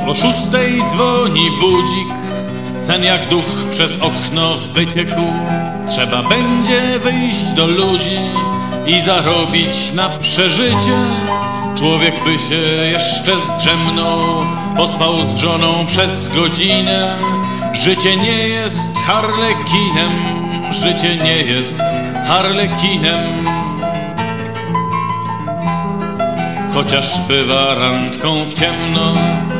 O 6 dzwoni budzik, sen jak duch przez okno wyciekł. Trzeba będzie wyjść do ludzi i zarobić na przeżycie. Człowiek by się jeszcze zdrzemnął, pospał z żoną przez godzinę. Życie nie jest harlekinem, życie nie jest harlekinem. Chociaż bywa randką w ciemno.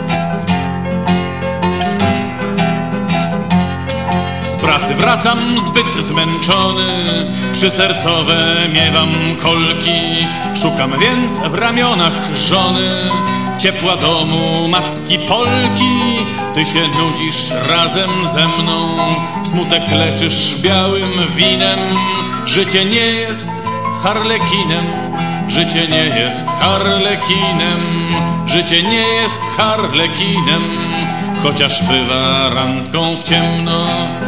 Z pracy wracam zbyt zmęczony, przysercowe miewam kolki. Szukam więc w ramionach żony, ciepła domu matki Polki. Ty się nudzisz razem ze mną, smutek leczysz białym winem. Życie nie jest harlekinem, życie nie jest harlekinem, życie nie jest harlekinem, chociaż bywa randką w ciemno.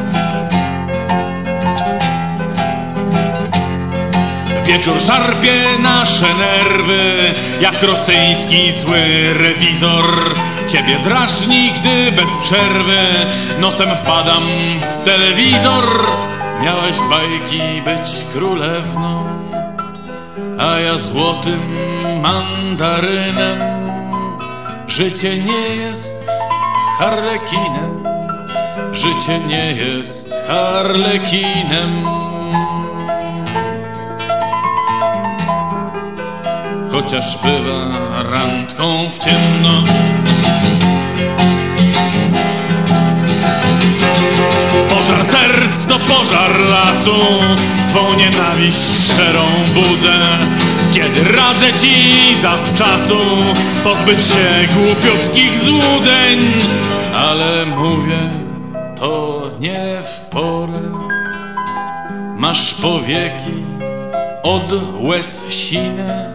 Wieczór szarpie nasze nerwy, jak rosyjski zły rewizor. Ciebie drażni, gdy bez przerwy nosem wpadam w telewizor. Miałeś bajki być królewną, a ja złotym mandarynem. Życie nie jest harlekinem, życie nie jest harlekinem, chociaż bywa randką w ciemno. Pożar serc to pożar lasu, twą nienawiść szczerą budzę. Kiedy radzę ci zawczasu pozbyć się głupiutkich złudzeń, ale mówię to nie w porę. Masz powieki od łez sine,